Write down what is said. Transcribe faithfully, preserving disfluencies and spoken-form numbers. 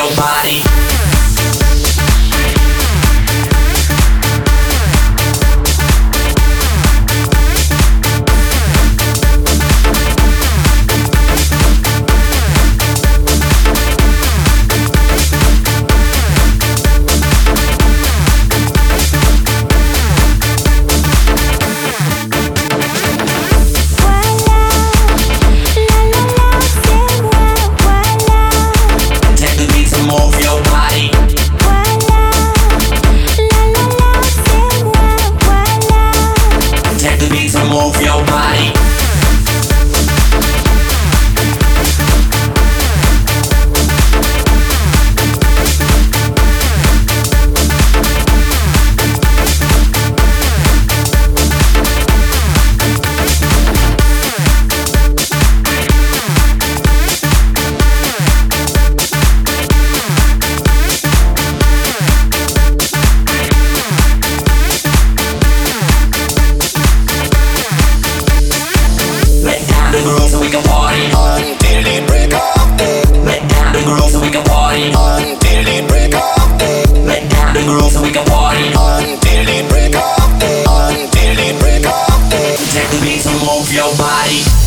your body. Move your body. The groove so we can party until the break of day. Let down the groove so we can party until the break of day. Let down the groove so we can party until the break of day. Until the break of day. Take the beat and move your body.